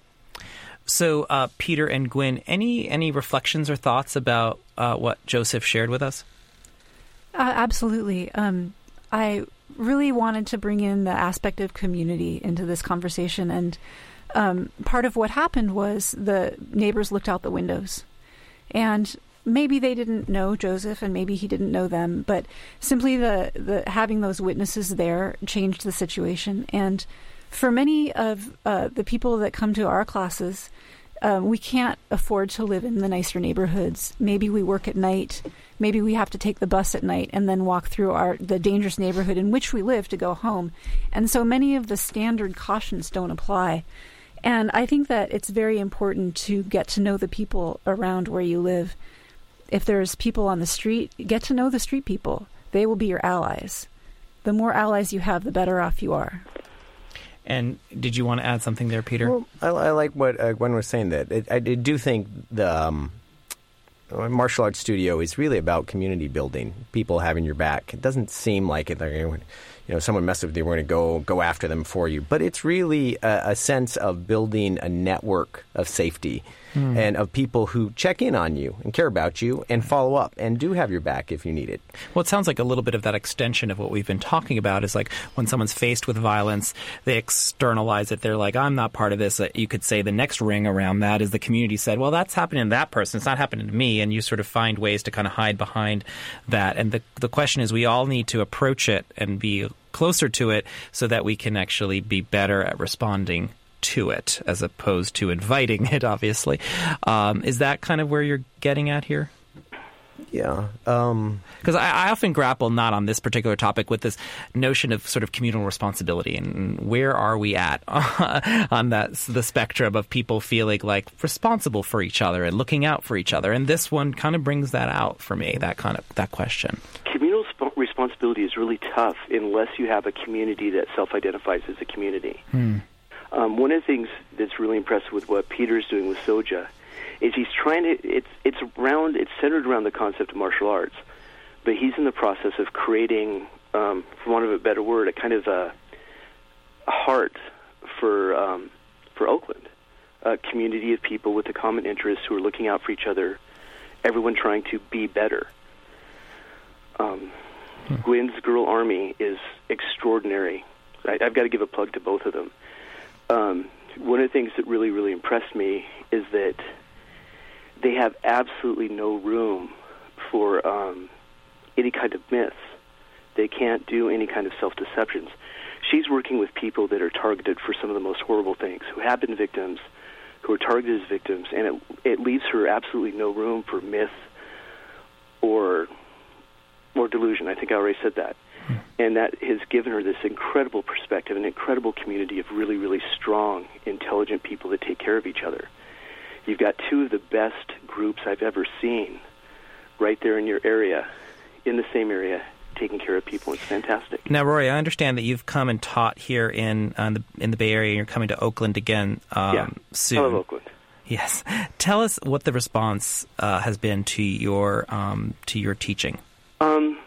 So, uh, Peter and Gwen, any any reflections or thoughts about uh, what Joseph shared with us?
Uh, absolutely. Um, I really wanted to bring in the aspect of community into this conversation. And um, part of what happened was the neighbors looked out the windows. And maybe they didn't know Joseph and maybe he didn't know them. But simply the, the having those witnesses there changed the situation. And for many of uh, the people that come to our classes, Um, we can't afford to live in the nicer neighborhoods. Maybe we work at night. Maybe we have to take the bus at night and then walk through our the dangerous neighborhood in which we live to go home. And so many of the standard cautions don't apply. And I think that it's very important to get to know the people around where you live. If there's people on the street, get to know the street people. They will be your allies. The more allies you have, the better off you are.
And did you want to add something there, Peter?
Well, I, I like what uh, Gwen was saying. That it, I, I do think the um, martial arts studio is really about community building, people having your back. It doesn't seem like it. Like, you know, someone messes with you, we're going to go go after them for you. But it's really a, a sense of building a network of safety mm. and of people who check in on you and care about you and follow up and do have your back if you need it.
Well, it sounds like a little bit of that extension of what we've been talking about is like when someone's faced with violence, they externalize it. They're like, I'm not part of this. You could say the next ring around that is the community said, well, that's happening to that person. It's not happening to me. And you sort of find ways to kind of hide behind that. And the the question is we all need to approach it and be closer to it so that we can actually be better at responding to it as opposed to inviting it, obviously. Um, is that kind of where you're getting at here?
Yeah. Um,
because I, I often grapple, not on this particular topic, with this notion of sort of communal responsibility and where are we at on that the spectrum of people feeling like responsible for each other and looking out for each other. And this one kind of brings that out for me, that kind of that question.
Communal sp- responsibility is really tough unless you have a community that self-identifies as a community. Hmm. Um, one of the things that's really impressive with what Peter's doing with Soja is he's trying to, it's it's around, it's centered around the concept of martial arts, but he's in the process of creating um, for want of a better word, a kind of a, a heart for um, for Oakland, a community of people with a common interest who are looking out for each other, everyone trying to be better. Um, hmm. Gwen's Girl Army is extraordinary. I, I've got to give a plug to both of them. Um, one of the things that really, really impressed me is that they have absolutely no room for um, any kind of myths. They can't do any kind of self-deceptions. She's working with people that are targeted for some of the most horrible things, who have been victims, who are targeted as victims, and it, it leaves her absolutely no room for myth or or delusion. I think I already said that. Hmm. And that has given her this incredible perspective, an incredible community of really, really strong, intelligent people that take care of each other. You've got two of the best groups I've ever seen right there in your area, in the same area, taking care of people. It's fantastic.
Now, Rory, I understand that you've come and taught here in uh, the in the Bay Area, and you're coming to Oakland again um,
yeah.
soon.
I love Oakland.
Yes. Tell us what the response uh, has been to your um, to your teaching.
Um,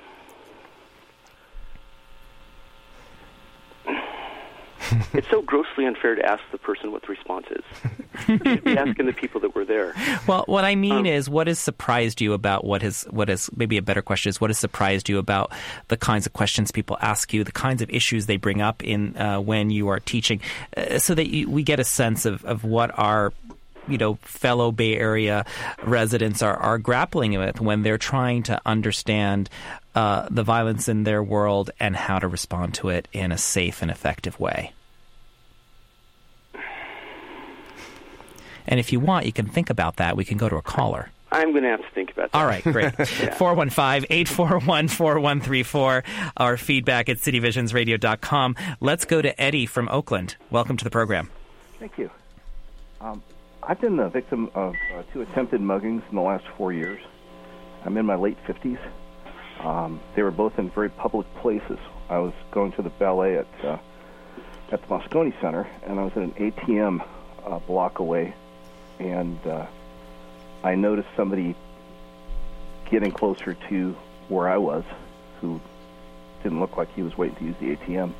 it's so grossly unfair to ask the person what the response is. You should be asking the people that were there.
Well, what I mean
um,
is, what has surprised you about what has what has maybe a better question is what has surprised you about the kinds of questions people ask you, the kinds of issues they bring up in uh, when you are teaching, uh, so that you, we get a sense of, of what our you know fellow Bay Area residents are, are grappling with when they're trying to understand uh, the violence in their world and how to respond to it in a safe and effective way. And if you want, you can think about that. We can go to a caller.
I'm going to have to think about that.
All right, great. four one five, eight four one, four one three four, our feedback at city visions radio dot com. Let's go to Eddie from Oakland. Welcome to the program.
Thank you. Um, I've been the victim of uh, two attempted muggings in the last four years. I'm in my late fifties. Um, they were both in very public places. I was going to the ballet at, uh, at the Moscone Center, and I was at an A T M a block away. And uh, I noticed somebody getting closer to where I was, who didn't look like he was waiting to use the A T M.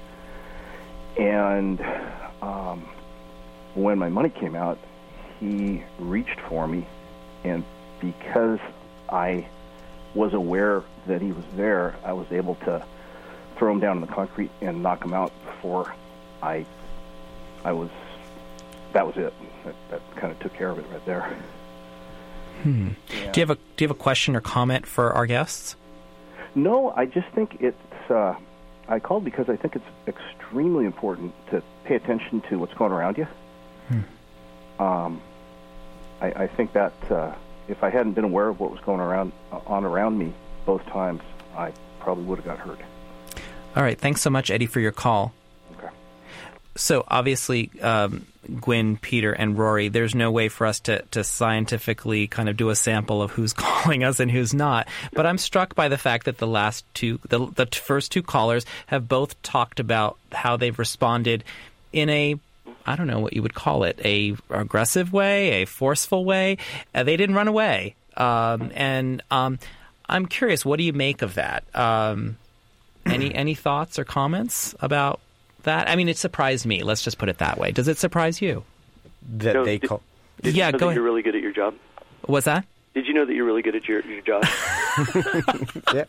And um, when my money came out, he reached for me, and because I was aware that he was there, I was able to throw him down in the concrete and knock him out before I, I was. That was it. That, that kind of took care of it right there.
Hmm. Yeah. Do you have a Do you have a question or comment for our guests?
No, I just think it's. Uh, I called because I think it's extremely important to pay attention to what's going around you. Hmm. Um, I, I think that uh, if I hadn't been aware of what was going around uh, on around me both times, I probably would have got hurt.
All right. Thanks so much, Eddie, for your call.
Okay.
So obviously, um, Gwen, Peter, and Rory, there's no way for us to, to scientifically kind of do a sample of who's calling us and who's not. But I'm struck by the fact that the last two, the, the first two callers have both talked about how they've responded in a, I don't know what you would call it, a aggressive way, a forceful way. Uh, they didn't run away. Um, and um, I'm curious, what do you make of that? Um, any any thoughts or comments about that? I mean, it surprised me. Let's just put it that way. Does it surprise you?
That
no,
they
did,
call.
Did
yeah,
you know
go
that
ahead.
You're really good at your job.
What's that?
Did you know that you're really good at your, your job?
Yeah.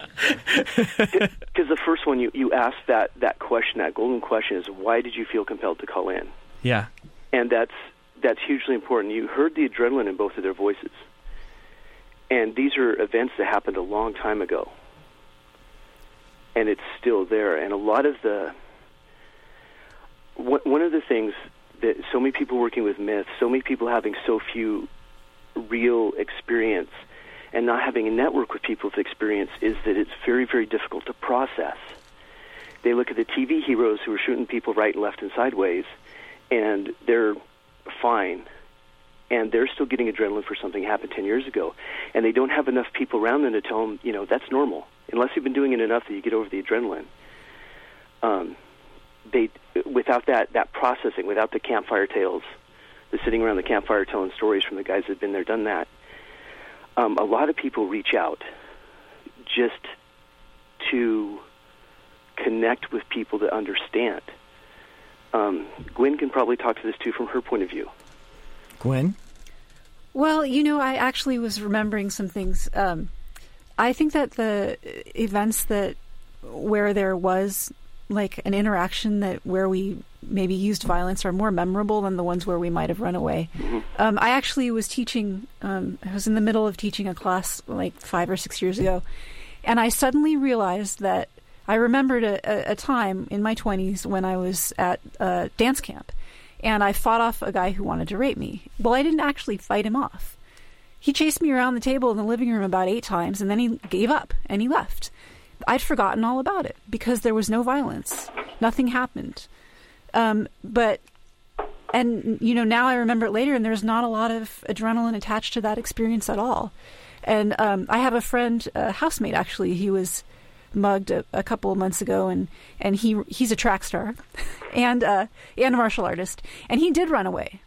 Because the first one you, you asked that, that question, that golden question is, why did you feel compelled to call in?
Yeah.
And that's that's hugely important. You heard the adrenaline in both of their voices. And these are events that happened a long time ago. And it's still there. And a lot of the... One of the things that so many people working with myths, so many people having so few real experience and not having a network with people with experience is that it's very, very difficult to process. They look at the T V heroes who are shooting people right and left and sideways, and they're fine, and they're still getting adrenaline for something that happened ten years ago, and they don't have enough people around them to tell them, you know, that's normal, unless you've been doing it enough that you get over the adrenaline. Um, they, without that, that processing, without the campfire tales, the sitting around the campfire telling stories from the guys that have been there, done that, um, a lot of people reach out just to connect with people that understand. Um, Gwen can probably talk to this too from her point of view.
Gwen?
Well, you know, I actually was remembering some things. Um, I think that the events that where there was like an interaction that where we maybe used violence are more memorable than the ones where we might have run away. Mm-hmm. Um, I actually was teaching, um, I was in the middle of teaching a class like five or six years ago, and I suddenly realized that I remembered a, a, a time in my twenties when I was at uh, dance camp, and I fought off a guy who wanted to rape me. Well, I didn't actually fight him off. He chased me around the table in the living room about eight times, and then he gave up, and he left. I'd forgotten all about it because there was no violence. Nothing happened. Um, but, and, you know, now I remember it later, and there's not a lot of adrenaline attached to that experience at all. And um, I have a friend, a housemate, actually. He was mugged a, a couple of months ago, and, and he he's a track star and, uh, and a martial artist. And he did run away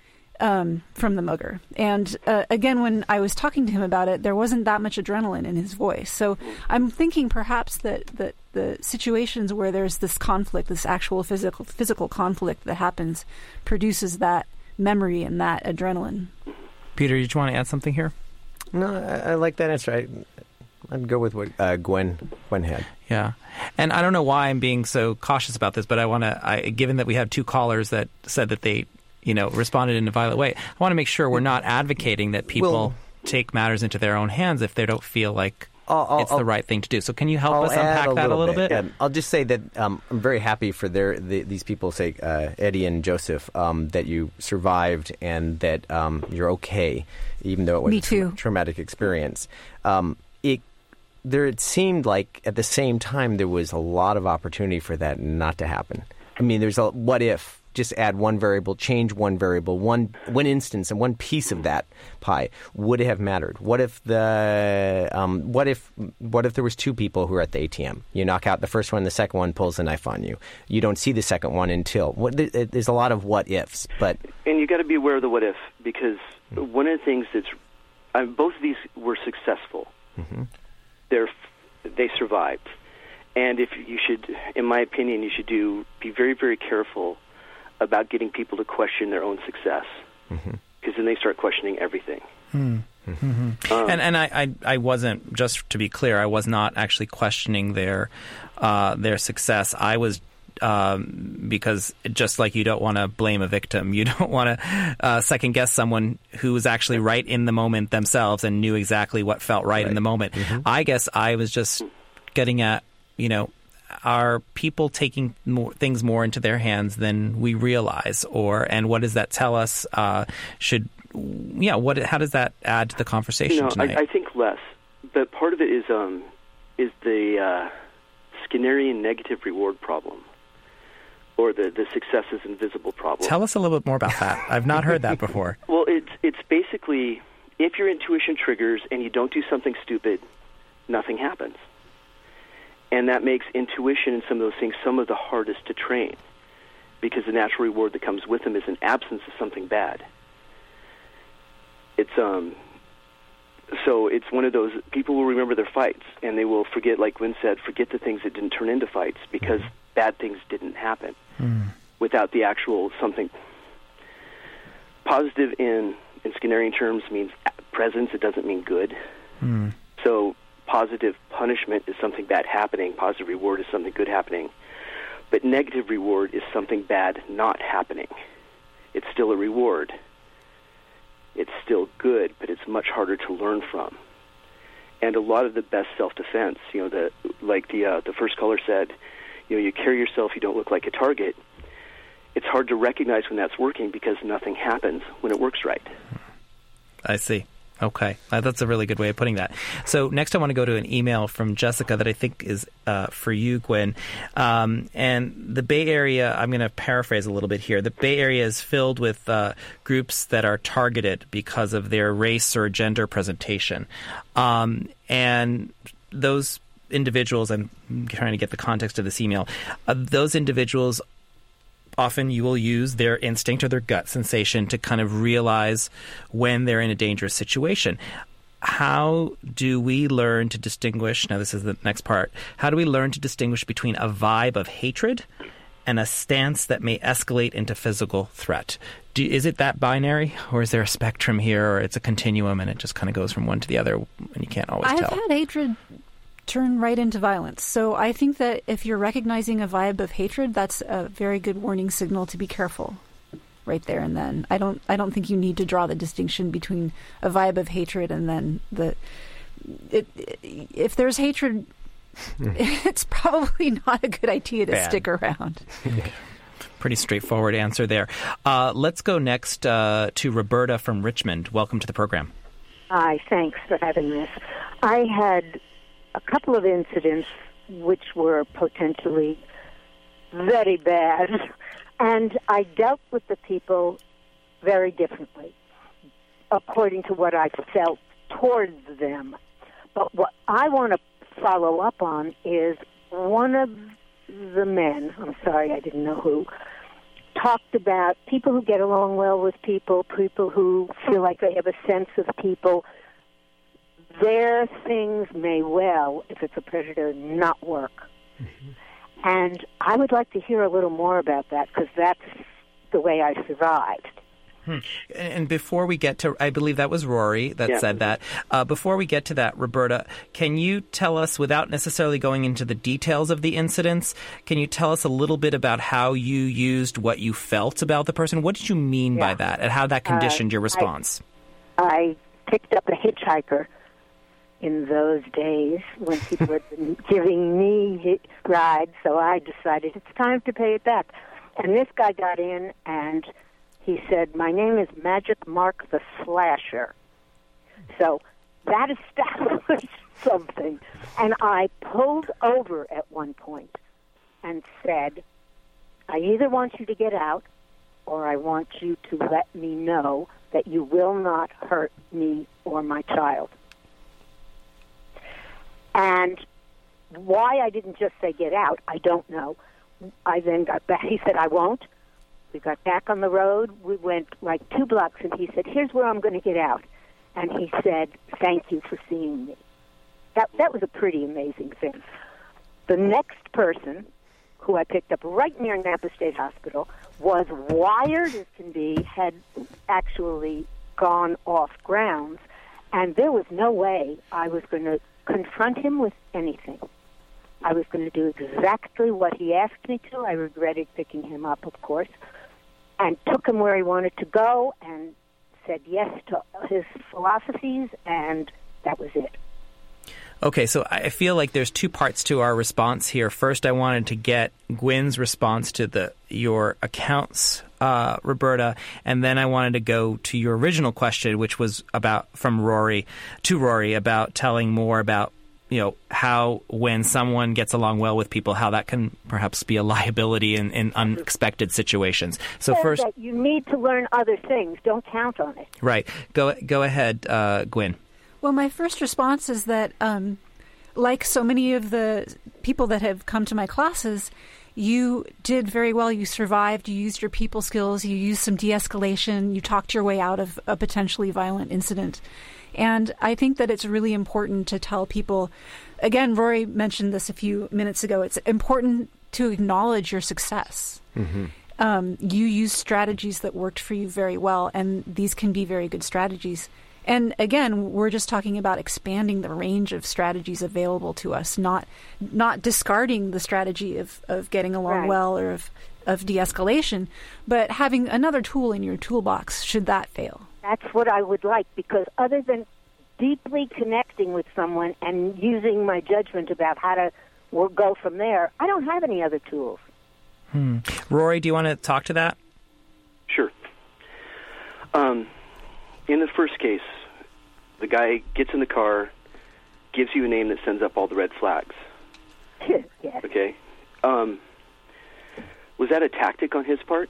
um, from the mugger. And uh, again, when I was talking to him about it, there wasn't that much adrenaline in his voice. So I'm thinking perhaps that, that the situations where there's this conflict, this actual physical physical conflict that happens, produces that memory and that adrenaline.
Peter, did you want to add something here?
No, I, I like that answer. I, I'd go with what uh, Gwen Gwen had.
Yeah, and I don't know why I'm being so cautious about this, but I want to. I, given that we have two callers that said that they, you know, responded in a violent way, I want to make sure we're not advocating that people well, take matters into their own hands if they don't feel like I'll, I'll, it's the right thing to do. So can you help
I'll
us unpack
a
that a little bit?
bit? Yeah, I'll just say that um, I'm very happy for their the, these people, say uh, Eddie and Joseph, um, that you survived and that um, you're okay, even though it was
Me
a tra-
too.
traumatic experience. Um, it there it seemed like at the same time there was a lot of opportunity for that not to happen. I mean, there's a what if. Just add one variable, change one variable, one one instance, and one piece of that pie would it have mattered? What if the um, what if what if there was two people who are at the A T M? You knock out the first one, the second one pulls a knife on you. You don't see the second one until what, there's a lot of what ifs, but
and you got to be aware of the what if, because one of the things that's uh, both of these were successful. Mm-hmm. They're they survived, and if you should, in my opinion, you should do be very very careful about getting people to question their own success, because mm-hmm. then they start questioning everything.
Mm. Mm-hmm. Um, and and I, I I wasn't, just to be clear, I was not actually questioning their uh, their success. I was um, because just like you don't want to blame a victim, you don't want to uh, second guess someone who was actually right in the moment themselves and knew exactly what felt right, right. in the moment. Mm-hmm. I guess I was just getting at, you know, are people taking more, things more into their hands than we realize, or and what does that tell us? Uh, should yeah, what? How does that add to the conversation
no,
tonight?
I, I think less, but part of it is um, is the uh, Skinnerian negative reward problem, or the the success is invisible problem.
Tell us a little bit more about that. I've not heard that before.
Well, it's it's basically if your intuition triggers and you don't do something stupid, nothing happens. And that makes intuition and some of those things some of the hardest to train, because the natural reward that comes with them is an absence of something bad. It's um, so it's one of those, people will remember their fights, and they will forget, like Gwen said, forget the things that didn't turn into fights, because mm. bad things didn't happen mm. without the actual something. Positive in, in Skinnerian terms means presence, it doesn't mean good. Mm. So positive punishment is something bad happening. Positive reward is something good happening. But negative reward is something bad not happening. It's still a reward. It's still good, but it's much harder to learn from. And a lot of the best self-defense, you know, the like the uh, the first caller said, you know, you carry yourself, you don't look like a target. It's hard to recognize when that's working because nothing happens when it works right.
I see. Okay. Uh, that's a really good way of putting that. So next I want to go to an email from Jessica that I think is uh, for you, Gwen. Um, and the Bay Area, I'm going to paraphrase a little bit here. The Bay Area is filled with uh, groups that are targeted because of their race or gender presentation. Um, and those individuals, I'm trying to get the context of this email, uh, those individuals often you will use their instinct or their gut sensation to kind of realize when they're in a dangerous situation. how do we learn to distinguish, now this is the next part, how do we learn to distinguish between a vibe of hatred and a stance that may escalate into physical threat? Do, is it that binary, or is there a spectrum here, or it's a continuum and it just kind of goes from one to the other and you can't always
I've
tell?
I've had hatred turn right into violence. So I think that if you're recognizing a vibe of hatred, that's a very good warning signal to be careful right there and then. I don't I don't think you need to draw the distinction between a vibe of hatred and then the it, it, if there's hatred, it's probably not a good idea to
Bad.
stick around.
Pretty straightforward answer there. Uh, let's go next uh, to Roberta from Richmond. Welcome to the program.
Hi, thanks for having this. I had a couple of incidents which were potentially very bad, and I dealt with the people very differently according to what I felt towards them. But what I want to follow up on is one of the men, I'm sorry, I didn't know who, talked about people who get along well with people, people who feel like they have a sense of people. Their things may well, if it's a predator, not work. Mm-hmm. And I would like to hear a little more about that, because that's the way I survived.
Hmm. And before we get to, I believe that was Rory that
yeah.
said that. Uh, before we get to that, Roberta, can you tell us, without necessarily going into the details of the incidents, can you tell us a little bit about how you used what you felt about the person? What did you mean
yeah.
by that, and how that conditioned
uh,
your response?
I, I picked up a hitchhiker in those days when people were giving me rides, so I decided it's time to pay it back. And this guy got in, and he said, "My name is Magic Mark the Slasher." So that established something. And I pulled over at one point and said, "I either want you to get out, or I want you to let me know that you will not hurt me or my child." And why I didn't just say get out, I don't know. I then got back. He said, "I won't." We got back on the road. We went like two blocks, and he said, "Here's where I'm going to get out." And he said, "Thank you for seeing me." That that was a pretty amazing thing. The next person, who I picked up right near Napa State Hospital, was wired as can be, had actually gone off grounds, and there was no way I was going to confront him with anything. I was going to do exactly what he asked me to. I regretted picking him up, of course, and took him where he wanted to go and said yes to his philosophies, and that was it.
Okay, so I feel like there's two parts to our response here. First, I wanted to get Gwen's response to the your accounts, uh, Roberta, and then I wanted to go to your original question, which was about from Rory to Rory about telling more about, you know, how when someone gets along well with people, how that can perhaps be a liability in, in unexpected situations. So
Says
first,
that you need to learn other things. Don't count on it.
Right. Go go ahead, uh, Gwen.
Well, my first response is that, um, like so many of the people that have come to my classes, you did very well. You survived. You used your people skills. You used some de-escalation. You talked your way out of a potentially violent incident. And I think that it's really important to tell people, again, Rory mentioned this a few minutes ago, it's important to acknowledge your success. Mm-hmm. Um, you used strategies that worked for you very well, and these can be very good strategies. And again, we're just talking about expanding the range of strategies available to us, not not discarding the strategy of, of getting along
right.
well or of, of de-escalation, but having another tool in your toolbox should that fail.
That's what I would like, because other than deeply connecting with someone and using my judgment about how to we'll go from there, I don't have any other tools.
Hmm. Rory, do you want to talk to that?
Sure. Um, in the first case, the guy gets in the car, gives you a name that sends up all the red flags.
Yes.
Okay. Um, was that a tactic on his part?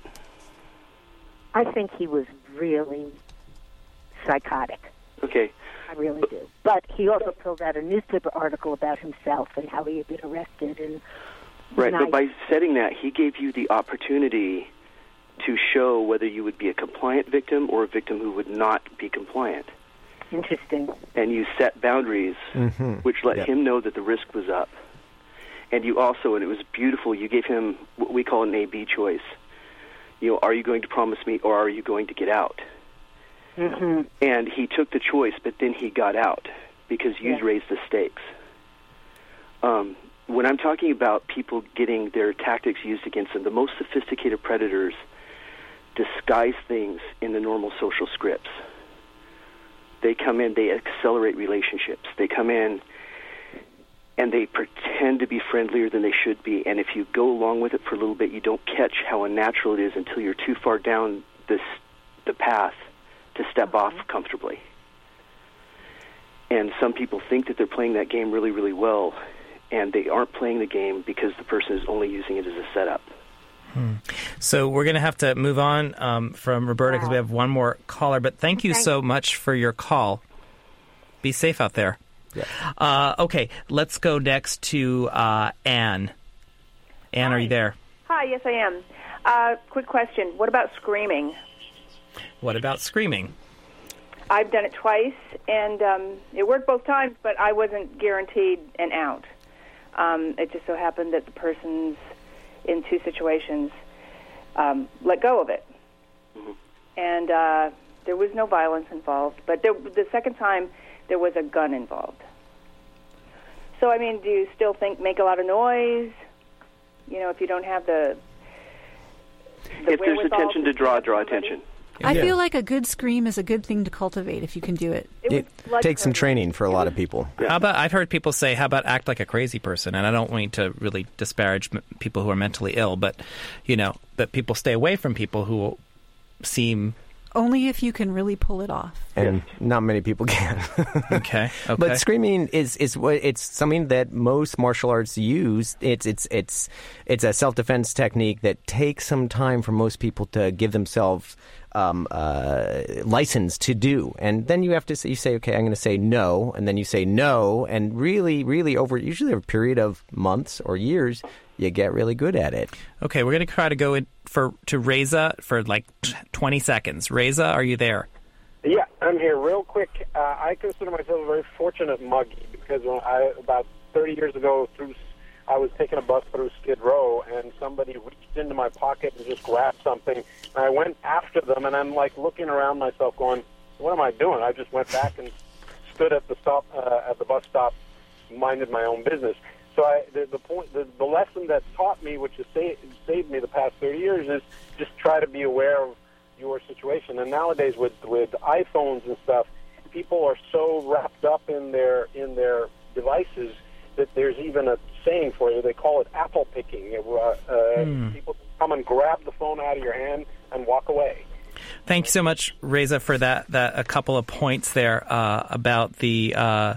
I think he was really psychotic.
Okay.
I really do. But he also filled out a newspaper article about himself and how he had been arrested. And
Right,
and
but
I,
by setting that, he gave you the opportunity to show whether you would be a compliant victim or a victim who would not be compliant.
Interesting.
And you set boundaries,
mm-hmm.
which let
yep.
him know that the risk was up. And you also, and it was beautiful, you gave him what we call an A B choice. You know, are you going to promise me or are you going to get out?
Mm-hmm.
And he took the choice, but then he got out because you
Yeah.
raised the stakes. Um, when I'm talking about people getting their tactics used against them, the most sophisticated predators disguise things in the normal social scripts. They come in, they accelerate relationships. They come in and they pretend to be friendlier than they should be. And if you go along with it for a little bit, you don't catch how unnatural it is until you're too far down this the path to step off comfortably. And some people think that they're playing that game really, really well, and they aren't playing the game because the person is only using it as a setup.
Hmm. So we're going to have to move on um, from Roberta because
Wow.
we have one more caller. But thank you
Thank
so much for your call. Be safe out there.
Yeah.
Uh, okay, let's go next to uh, Anne. Anne,
Hi.
are you there?
Hi, yes, I am. Uh, quick question. What about screaming?
What about screaming?
I've done it twice, and um, it worked both times, but I wasn't guaranteed an out. Um, it just so happened that the person's in two situations um, let go of it.
Mm-hmm.
And uh, there was no violence involved, but there, the second time there was a gun involved. So, I mean, do you still think make a lot of noise? You know, if you don't have the, the
If there's
wherewithal
attention to draw,
stand up
draw
somebody?
attention.
I
Yeah.
feel like a good scream is a good thing to cultivate if you can do it.
It,
It
was blood
takes some
curdling.
training for a lot of people.
How about, I've heard people say, how about act like a crazy person? And I don't mean to really disparage m- people who are mentally ill, but, you know, that people stay away from people who seem...
Only if you can really pull it off.
And not many people can.
Okay, okay.
But screaming is is what it's something that most martial arts use. It's it's it's it's a self defense technique that takes some time for most people to give themselves um, uh, license to do. And then you have to say, you say, okay, I'm going to say no, and then you say no, and really, really over usually a period of months or years, you get really good at it.
Okay, we're going to try to go in for to Reza for like twenty seconds. Reza, are you there?
Yeah, I'm here. Real quick, uh, I consider myself a very fortunate muggy because when I about thirty years ago, through I was taking a bus through Skid Row, and somebody reached into my pocket and just grabbed something. And I went after them, and I'm like looking around myself, going, "What am I doing?" I just went back and stood at the stop uh, at the bus stop, minded my own business. So I, the, the point, the, the lesson that taught me, which has sa- saved me the past thirty years, is just try to be aware of your situation. And nowadays, with with iPhones and stuff, people are so wrapped up in their in their devices that there's even a saying for it. They call it apple picking. Uh, uh,
Hmm.
People come and grab the phone out of your hand and walk away.
Thank you so much, Reza, for that. That a couple of points there uh, about the. Uh,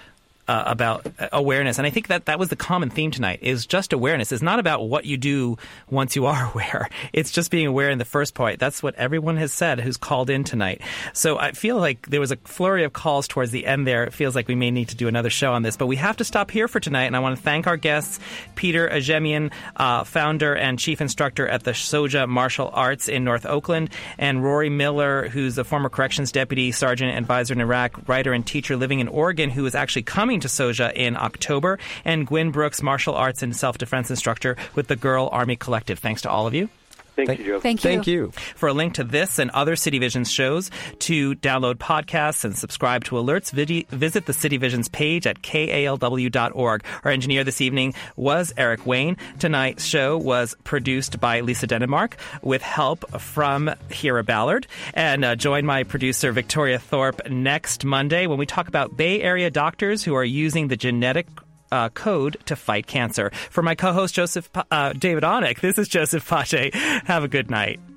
Uh, about awareness. And I think that that was the common theme tonight, is just awareness. It's not about what you do once you are aware. It's just being aware in the first part. That's what everyone has said who's called in tonight. So I feel like there was a flurry of calls towards the end there. It feels like we may need to do another show on this, but we have to stop here for tonight. And I want to thank our guests, Peter Ajemian, uh, founder and chief instructor at the Soja Martial Arts in North Oakland, and Rory Miller, who's a former corrections deputy, sergeant advisor in Iraq, writer and teacher living in Oregon, who is actually coming to Soja in October, and Gwyn Brooks, martial arts and self-defense instructor with the Girl Army Collective. Thanks to all of you.
Thank,
Thank
you, Joe.
Thank you.
Thank you.
For a link to this and other City Visions shows, to download podcasts and subscribe to alerts, vid- visit the City Visions page at K A L W dot org. Our engineer this evening was Eric Wayne. Tonight's show was produced by Lisa Denmark with help from Hira Ballard. And uh, join my producer, Victoria Thorpe, next Monday when we talk about Bay Area doctors who are using the genetic Uh, code to fight cancer. For my co-host Joseph uh, David Onek, this is Joseph Pache. Have a good night.